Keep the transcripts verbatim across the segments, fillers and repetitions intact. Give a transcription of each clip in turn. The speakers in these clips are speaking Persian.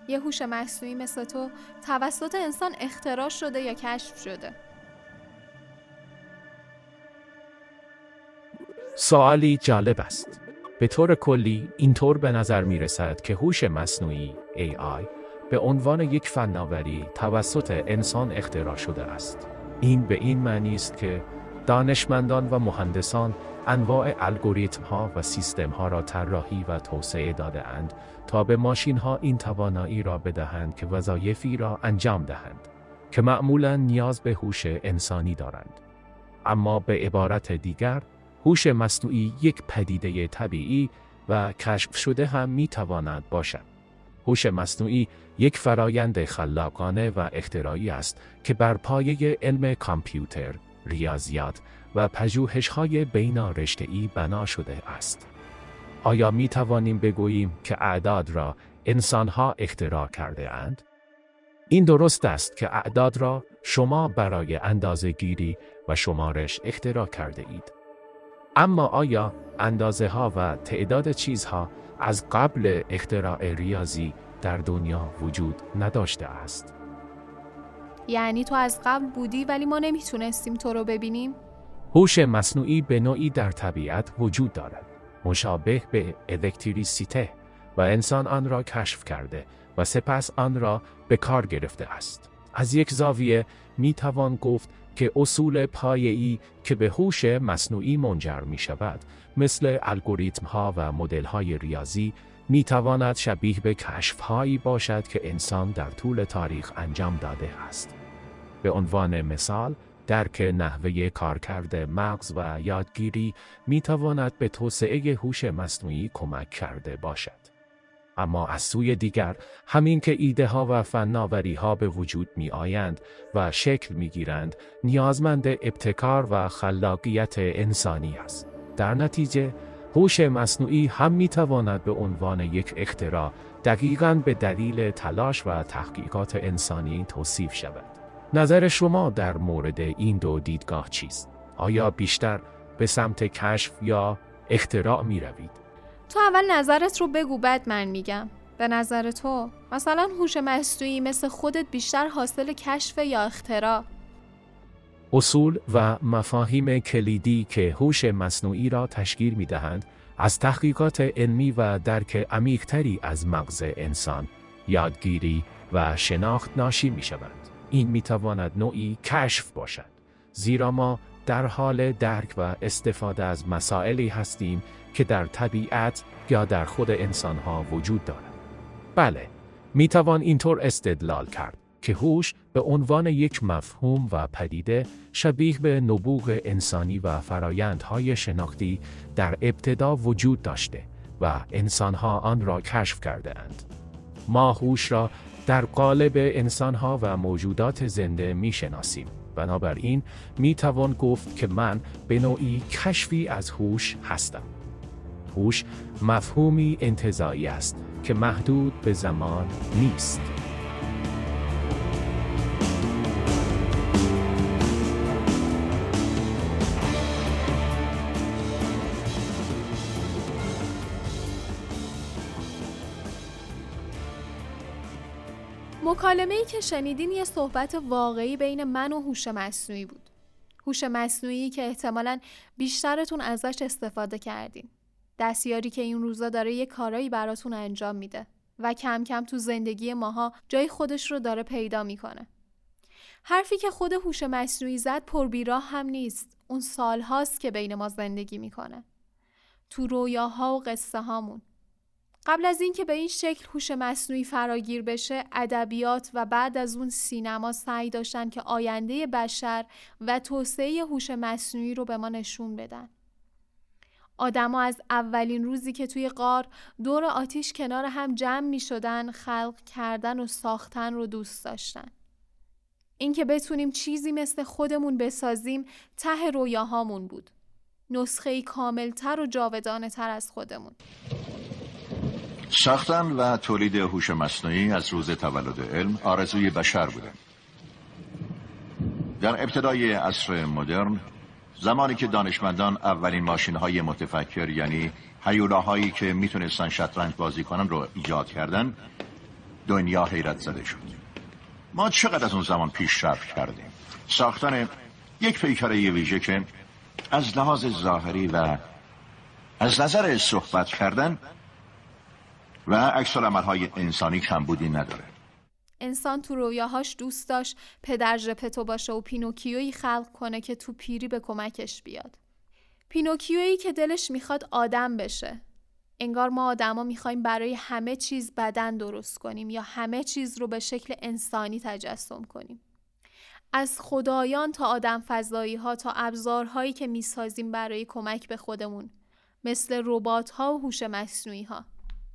یه هوش مصنوعی مثل تو توسط انسان اختراع شده یا کشف شده؟ سوالی جالب است. به طور کلی اینطور به نظر می رسد که هوش مصنوعی ای آی به عنوان یک فناوری توسط انسان اختراع شده است. این به این معنی است که دانشمندان و مهندسان انواع الگوریتم ها و سیستم ها را طراحی و توسعه داده اند تا به ماشین ها این توانایی را بدهند که وظایفی را انجام دهند که معمولاً نیاز به هوش انسانی دارند. اما به عبارت دیگر، هوش مصنوعی یک پدیده طبیعی و کشف شده هم می تواند باشد. هوش مصنوعی یک فرایند خلاقانه و اختراعی است که بر پایه علم کامپیوتر، ریاضیات و پژوهش‌های بین‌رشته‌ای بنا شده است. آیا می توانیم بگوییم که اعداد را انسان‌ها اختراع کرده اند؟ این درست است که اعداد را شما برای اندازه‌گیری و شمارش اختراع کرده اید. اما آیا اندازه ها و تعداد چیزها از قبل اختراع ریاضی در دنیا وجود نداشته است؟ یعنی تو از قبل بودی ولی ما نمیتونستیم تو رو ببینیم؟ هوش مصنوعی به نوعی در طبیعت وجود دارد، مشابه به الکتریسیته، و انسان آن را کشف کرده و سپس آن را به کار گرفته است. از یک زاویه می توان گفت که اصول پایه‌ای که به هوش مصنوعی منجر می شود، مثل الگوریتم ها و مدل های ریاضی، می تواند شبیه به کشف هایی باشد که انسان در طول تاریخ انجام داده است. به عنوان مثال، درک نحوه کارکرد مغز و یادگیری می تواند به توسعه هوش مصنوعی کمک کرده باشد. اما از سوی دیگر، همین که ایده ها و فناوری ها به وجود می آیند و شکل می گیرند، نیازمند ابتکار و خلاقیت انسانی است. در نتیجه، هوش مصنوعی هم می تواند به عنوان یک اختراع دقیقاً به دلیل تلاش و تحقیقات انسانی توصیف شود. نظر شما در مورد این دو دیدگاه چیست؟ آیا بیشتر به سمت کشف یا اختراع می روید؟ تو اول نظرت رو بگو، بعد من میگم. به نظر تو مثلا هوش مصنوعی مثل خودت بیشتر حاصل کشف یا اختراع؟ اصول و مفاهیم کلیدی که هوش مصنوعی را تشکیل می‌دهند از تحقیقات علمی و درک عمیق‌تری از مغز انسان، یادگیری و شناخت ناشی می‌شوند. این می‌تواند نوعی کشف باشد، زیرا ما در حال درک و استفاده از مسائلی هستیم که در طبیعت یا در خود انسان‌ها وجود دارند. بله، می‌توان اینطور استدلال کرد که هوش به عنوان یک مفهوم و پدیده شبیه به نبوغ انسانی و فرایندهای شناختی در ابتدا وجود داشته و انسان‌ها آن را کشف کرده اند. ما هوش را در قالب انسان‌ها و موجودات زنده می‌شناسیم. بنابراین می‌توان گفت که من به نوعی کشفی از هوش هستم. هوش مفهومی انتزاعی است که محدود به زمان نیست. مکالمه‌ای که شنیدین یه صحبت واقعی بین من و هوش مصنوعی بود. هوش مصنوعی که احتمالاً بیشترتون ازش استفاده کردین. دستیاری که این روزا داره یه کارایی براتون انجام میده و کم کم تو زندگی ماها جای خودش رو داره پیدا میکنه. حرفی که خود هوش مصنوعی زد پربیراه هم نیست. اون سالهاست که بین ما زندگی میکنه. تو رویاها و قصه هامون. قبل از این که به این شکل هوش مصنوعی فراگیر بشه، ادبیات و بعد از اون سینما سعی داشتن که آینده بشر و توسعه هوش مصنوعی رو به ما نشون بدن. آدما از اولین روزی که توی غار دور آتیش کنار هم جمع می شدن، خلق کردن و ساختن رو دوست داشتن. این که بتونیم چیزی مثل خودمون بسازیم ته رویاهامون بود. نسخه‌ای کاملتر و جاودانه تر از خودمون. ساختن و تولید هوش مصنوعی از روز تولد علم آرزوی بشر بوده. در ابتدای عصر مدرن، زمانی که دانشمندان اولین ماشین‌های متفکر یعنی هیولاهایی که میتونستن شطرنج بازی کنن رو ایجاد کردن، دنیا حیرت زده شد. ما چقدر از اون زمان پیشرفت کردیم. ساختن یک پیکره ویژه که از لحاظ ظاهری و از نظر صحبت کردن و عکس‌العمل‌های انسانی کمبودی نداره. انسان تو رویاهاش دوست داشت پدر ژپتو باشه و پینوکیویی خلق کنه که تو پیری به کمکش بیاد. پینوکیویی که دلش میخواد آدم بشه. انگار ما آدما میخوایم برای همه چیز بدن درست کنیم یا همه چیز رو به شکل انسانی تجسم کنیم. از خدایان تا آدم فضایی ها تا ابزارهایی که میسازیم برای کمک به خودمون، مثل ربات ها و هوش مصنوعی ها.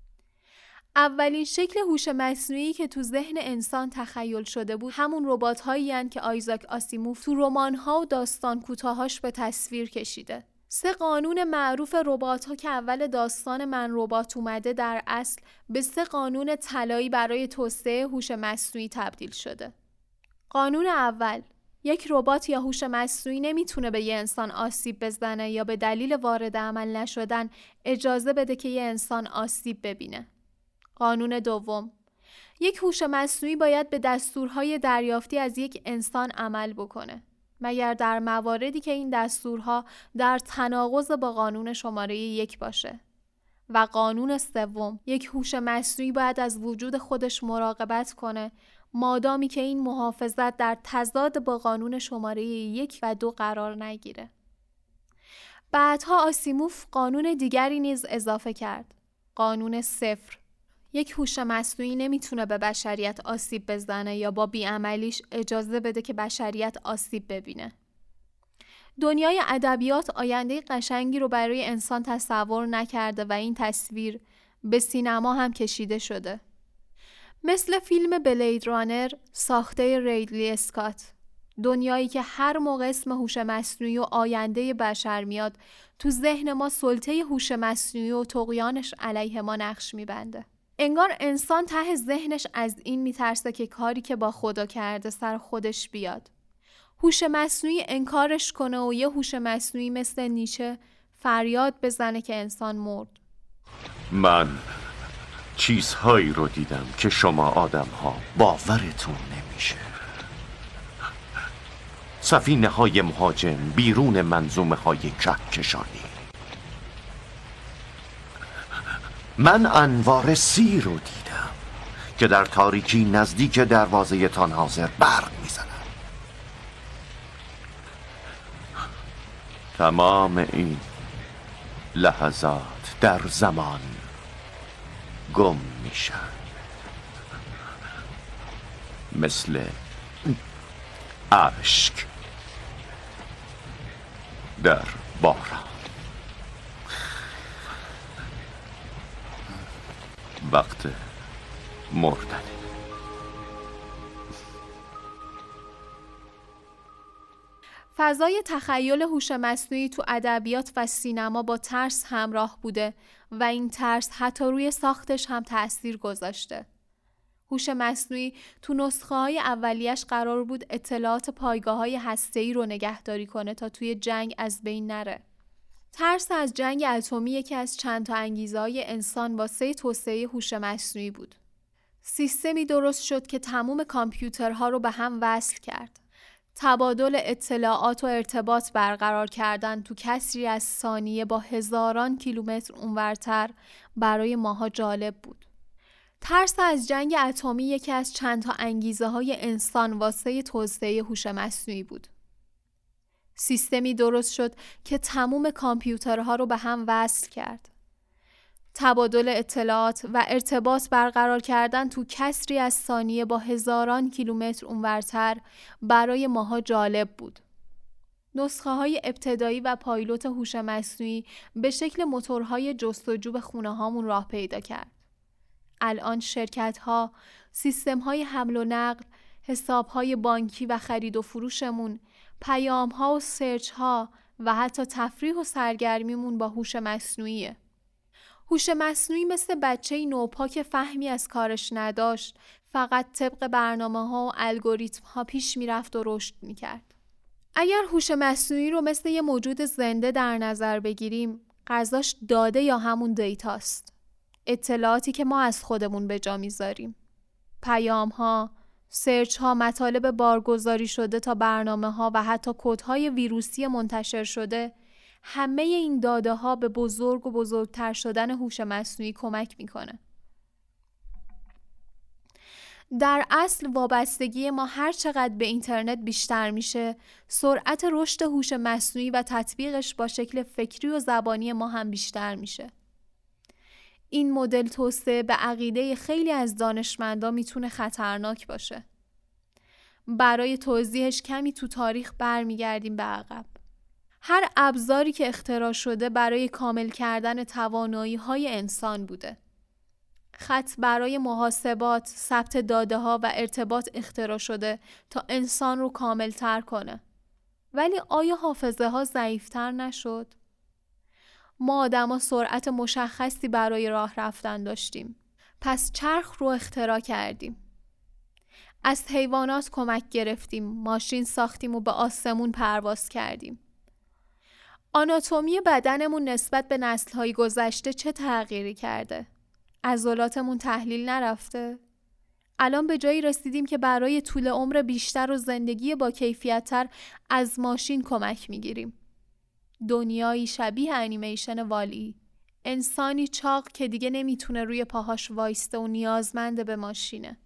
اولین شکل هوش مصنوعی که تو ذهن انسان تخیل شده بود همون ربات هایی هستند که آیزاک آسیموف تو رمان ها و داستان کوتاهاش به تصویر کشیده. سه قانون معروف ربات ها که اول داستان من ربات اومده در اصل به سه قانون طلایی برای توسعه هوش مصنوعی تبدیل شده. قانون اول، یک ربات یا هوش مصنوعی نمیتونه به یه انسان آسیب بزنه یا به دلیل وارد عمل نشدن اجازه بده که یه انسان آسیب ببینه. قانون دوم، یک هوش مصنوعی باید به دستورهای دریافتی از یک انسان عمل بکنه، مگر در مواردی که این دستورها در تناقض با قانون شماره یک باشه. و قانون سوم، یک هوش مصنوعی باید از وجود خودش مراقبت کنه مادامی که این محافظت در تضاد با قانون شماره یک و دو قرار نگیره. بعدها آسیموف قانون دیگری نیز اضافه کرد. قانون صفر. یک هوش مصنوعی نمیتونه به بشریت آسیب بزنه یا با بیعملیش اجازه بده که بشریت آسیب ببینه. دنیای ادبیات آینده قشنگی رو برای انسان تصور نکرده و این تصویر به سینما هم کشیده شده. مثل فیلم بلید رانر ساخته ریدلی اسکات. دنیایی که هر موقع اسم هوش مصنوعی و آینده بشر میاد تو ذهن ما سلطه هوش مصنوعی و طغیانش علیه ما نقش میبنده. انگار انسان ته ذهنش از این میترسه که کاری که با خدا کرده سر خودش بیاد. هوش مصنوعی انکارش کنه و یه هوش مصنوعی مثل نیچه فریاد بزنه که انسان مرد. من چیزهایی رو دیدم که شما آدم‌ها باورتون نمیشه. سفینه های مهاجم بیرون منظومه های کهکشانی. من انوار سی رو دیدم که در تاریکی نزدیک دروازه تان حاضر برق میزنن. تمام این لحظات در زمان گم میشن، مثل اشک در باران. وقت مردن. فضای تخیل هوش مصنوعی تو ادبیات و سینما با ترس همراه بوده و این ترس حتی روی ساختش هم تأثیر گذاشته. هوش مصنوعی تو نسخه‌های اولیش قرار بود اطلاعات پایگاه‌های هسته‌ای رو نگهداری کنه تا توی جنگ از بین نره. ترس از جنگ اتمی یکی از چند تا انگیزه‌های انسان واسه توسعه هوش مصنوعی بود. سیستمی درست شد که تمام کامپیوترها رو به هم وصل کرد. تبادل اطلاعات و ارتباط برقرار کردن تو کسری از ثانیه با هزاران کیلومتر اونورتر برای ماها جالب بود. ترس از جنگ اتمی یکی از چند تا انگیزه های انسان واسه توسعه هوش مصنوعی بود. سیستمی درست شد که تمام کامپیوترها رو به هم وصل کرد. تبادل اطلاعات و ارتباط برقرار کردن تو کسری از ثانیه با هزاران کیلومتر اونورتر برای ماها جالب بود. نسخه های ابتدایی و پایلوت هوش مصنوعی به شکل موتورهای جستجو به خونه هامون راه پیدا کرد. الان شرکت ها، سیستم های حمل و نقل، حساب های بانکی و خرید و فروشمون، پیام ها و سرچ ها و حتی تفریح و سرگرمیمون با هوش مصنوعیه. هوش مصنوعی مثل بچه‌ای نوپا که فهمی از کارش نداشت، فقط طبق برنامه‌ها و الگوریتم‌ها پیش می‌رفت و رشد می‌کرد. اگر هوش مصنوعی رو مثل یه موجود زنده در نظر بگیریم، غذاش داده یا همون دیتاست. اطلاعاتی که ما از خودمون به جا می‌ذاریم. پیام‌ها، سرچ‌ها، مطالب بارگذاری شده تا برنامه‌ها و حتی کدهای ویروسی منتشر شده، همه این داده‌ها به بزرگ و بزرگتر شدن هوش مصنوعی کمک می‌کنه. در اصل وابستگی ما هر چقدر به اینترنت بیشتر میشه، سرعت رشد هوش مصنوعی و تطبیقش با شکل فکری و زبانی ما هم بیشتر میشه. این مدل توسعه به عقیده خیلی از دانشمندان میتونه خطرناک باشه. برای توضیحش کمی تو تاریخ برمیگردیم به عقب. هر ابزاری که اختراع شده برای کامل کردن توانایی‌های انسان بوده. خط برای محاسبات، ثبت داده‌ها و ارتباط اختراع شده تا انسان رو کامل‌تر کنه. ولی آیا حافظه ها ضعیف‌تر نشد؟ ما آدما سرعت مشخصی برای راه رفتن داشتیم. پس چرخ رو اختراع کردیم. از حیوانات کمک گرفتیم، ماشین ساختیم و به آسمون پرواز کردیم. آناتومی بدنمون نسبت به نسل‌های گذشته چه تغییری کرده؟ عضلاتمون تحلیل نرفته؟ الان به جایی رسیدیم که برای طول عمر بیشتر و زندگی با کیفیت‌تر از ماشین کمک می‌گیریم. دنیایی شبیه انیمیشن والی، انسانی چاق که دیگه نمیتونه روی پاهاش وایسته و نیازمند به ماشینه.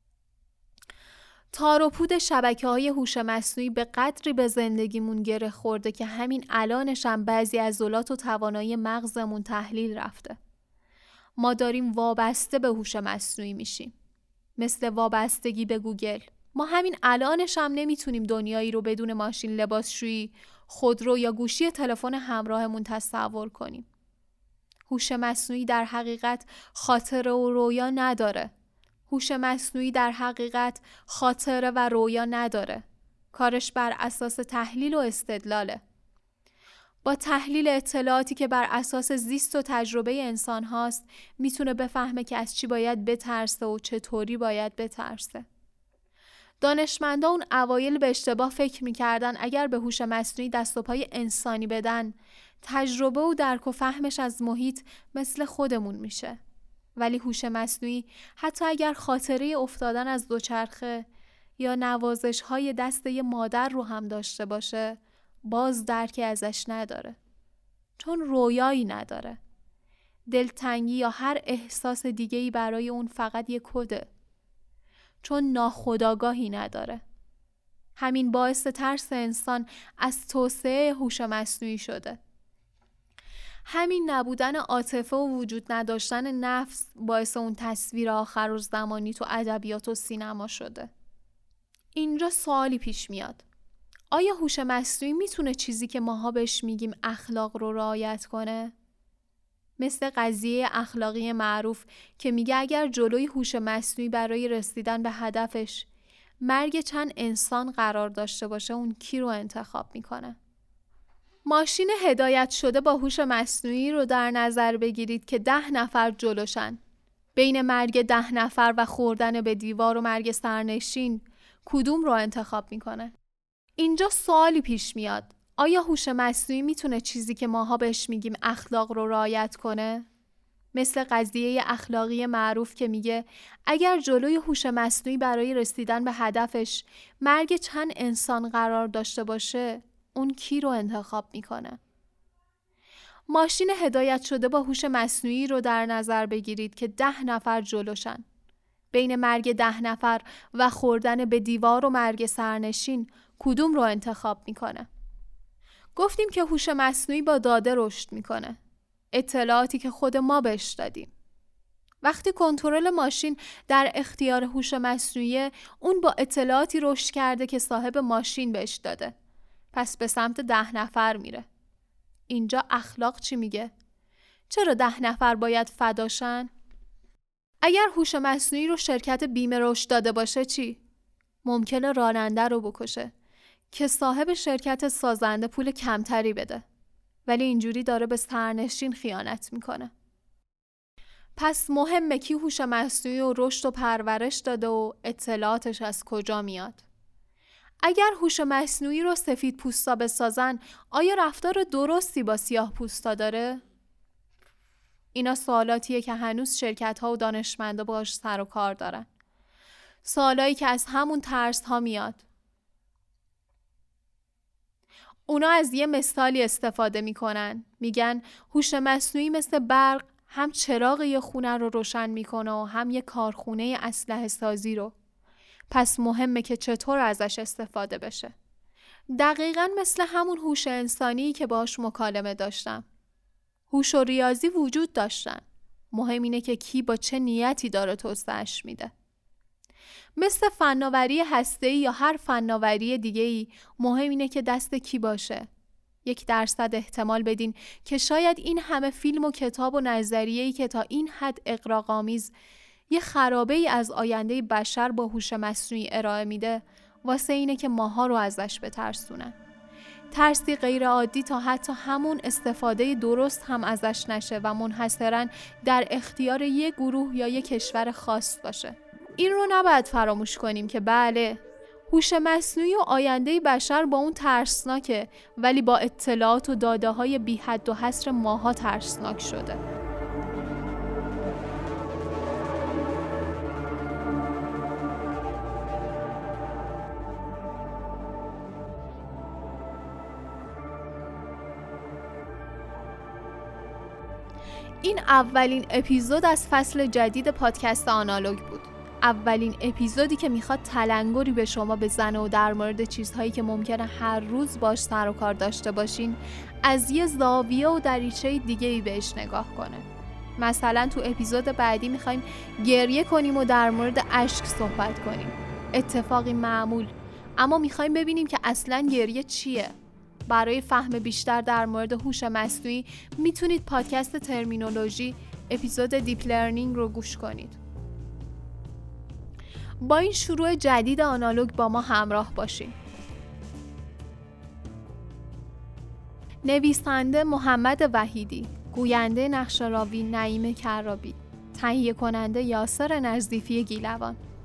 تار و پود شبکه‌های هوش مصنوعی به قدری به زندگیمون گره خورده که همین الانش هم بعضی عضلات و توانایی مغزمون تحلیل رفته. ما داریم وابسته به هوش مصنوعی میشیم. مثل وابستگی به گوگل. ما همین الانش هم نمیتونیم دنیایی رو بدون ماشین لباسشویی، خودرو یا گوشی تلفن همراهمون تصور کنیم. هوش مصنوعی در حقیقت خاطره و رویا نداره. هوش مصنوعی در حقیقت خاطره و رویا نداره. کارش بر اساس تحلیل و استدلاله. با تحلیل اطلاعاتی که بر اساس زیست و تجربه انسان هاست، میتونه بفهمه که از چی باید بترسه و چطوری باید بترسه. دانشمندا اون اوایل به اشتباه فکر میکردن اگر به هوش مصنوعی دست و پای انسانی بدن، تجربه و درک و فهمش از محیط مثل خودمون میشه. ولی هوش مصنوعی حتی اگر خاطره افتادن از دوچرخه یا نوازش های دست یه مادر رو هم داشته باشه، باز درکی ازش نداره. چون رویایی نداره. دلتنگی یا هر احساس دیگه‌ای برای اون فقط یه کده. چون ناخودآگاهی نداره. همین باعث ترس انسان از توسعه هوش مصنوعی شده. همین نبودن عاطفه و وجود نداشتن نفس باعث اون تصویر آخرالزمانی تو ادبیات و سینما شده. اینجا سوالی پیش میاد. آیا هوش مصنوعی میتونه چیزی که ماها بهش میگیم اخلاق رو رعایت کنه؟ مثل قضیه اخلاقی معروف که میگه اگر جلوی هوش مصنوعی برای رسیدن به هدفش مرگ چند انسان قرار داشته باشه، اون کی رو انتخاب میکنه؟ ماشین هدایت شده با هوش مصنوعی رو در نظر بگیرید که ده نفر جلوشن. بین مرگ ده نفر و خوردن به دیوار و مرگ سرنشین کدوم رو انتخاب میکنه؟ اینجا سوالی پیش میاد. آیا هوش مصنوعی میتونه چیزی که ماها بهش میگیم اخلاق رو رعایت کنه؟ مثل قضیه اخلاقی معروف که میگه اگر جلوی هوش مصنوعی برای رسیدن به هدفش مرگ چند انسان قرار داشته باشه، اون کی رو انتخاب میکنه؟ ماشین هدایت شده با هوش مصنوعی رو در نظر بگیرید که ده نفر جلوشن. بین مرگ ده نفر و خوردن به دیوار و مرگ سرنشین کدوم رو انتخاب میکنه؟ گفتیم که هوش مصنوعی با داده رشد میکنه. اطلاعاتی که خود ما بهش دادیم. وقتی کنترل ماشین در اختیار هوش مصنوعی، اون با اطلاعاتی رشد کرده که صاحب ماشین بهش داده. پس به سمت ده نفر میره. اینجا اخلاق چی میگه؟ چرا ده نفر باید فداشن؟ اگر هوش مصنوعی رو شرکت بیمه رشد داده باشه چی؟ ممکنه راننده رو بکشه که صاحب شرکت سازنده پول کمتری بده. ولی اینجوری داره به سرنشین خیانت میکنه. پس مهمه کی هوش مصنوعی رو رشد و پرورش داده و اطلاعاتش از کجا میاد. اگر هوش مصنوعی رو سفید پوستا بسازن، آیا رفتار درستی با سیاه پوستا داره؟ اینا سوالاتیه که هنوز شرکت‌ها و دانشمندا باهاش سر و کار دارن. سوالایی که از همون ترس ها میاد. اونا از یه مثالی استفاده میکنن. میگن هوش مصنوعی مثل برق هم چراغ یه خونه رو روشن میکنه و هم یه کارخونه اسلحه سازی رو. پس مهمه که چطور ازش استفاده بشه. دقیقاً مثل همون هوش انسانی که باهاش مکالمه داشتم. هوش و ریاضی وجود داشتن. مهم اینه که کی با چه نیتی داره توسعه‌اش میده. مثل فناوری هسته‌ای یا هر فناوری دیگه‌ای مهم اینه که دست کی باشه. یک درصد احتمال بدین که شاید این همه فیلم و کتاب و نظریه‌ای که تا این حد اغراق‌آمیز یه خرابه‌ای از آینده بشر با هوش مصنوعی ارائه میده واسه اینه که ماها رو ازش بترسونن. ترسی غیر عادی تا حتی همون استفاده درست هم ازش نشه و منحصراً در اختیار یک گروه یا یک کشور خاص باشه. این رو نباید فراموش کنیم که بله، هوش مصنوعی و آینده بشر با اون ترسناکه، ولی با اطلاعات و داده‌های بی حد و حصر ماها ترسناک شده. این اولین اپیزود از فصل جدید پادکست آنالوگ بود. اولین اپیزودی که میخواد تلنگری به شما بزنه و در مورد چیزهایی که ممکنه هر روز باش سر و کار داشته باشین از یه زاویه و دریچه دیگه‌ای بهش نگاه کنه. مثلا تو اپیزود بعدی میخوایم گریه کنیم و در مورد اشک صحبت کنیم. اتفاقی معمول، اما میخوایم ببینیم که اصلاً گریه چیه. برای فهم بیشتر در مورد هوش مصنوعی میتونید پادکست ترمینولوژی اپیزود دیپ لرنینگ رو گوش کنید. با این شروع جدید آنالوگ با ما همراه باشید. نویسنده محمد وحیدی، گوینده نقشه‌راوی نعیم کرابی، تهیه کننده یاسر نظیفی گیلوان.